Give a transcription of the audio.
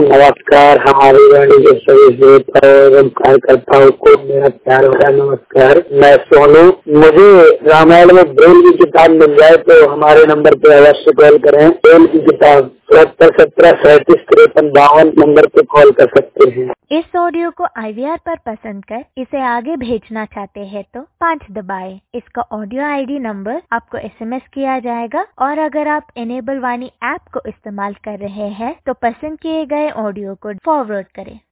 नमस्कार। हमारी वाणी के सभी श्रोताओं एवं कार्यकर्ताओं को मेरा प्यार भरा नमस्कार। मैं सोनू। मुझे रामायण में ब्रेल की किताब मिल जाए तो हमारे नंबर पे अवश्य कॉल करें। ब्रेल की किताब 77-17-53-53-52 नंबर पे कॉल कर सकते हैं। इस ऑडियो को IVR पर पसंद कर इसे आगे भेजना चाहते हैं तो 5 दबाएं। इसका ऑडियो ID नंबर आपको SMS किया जाएगा और अगर आप इनेबल वाणी ऐप को इस्तेमाल कर रहे हैं तो पसंद किए गए ऑडियो को फॉरवर्ड करें।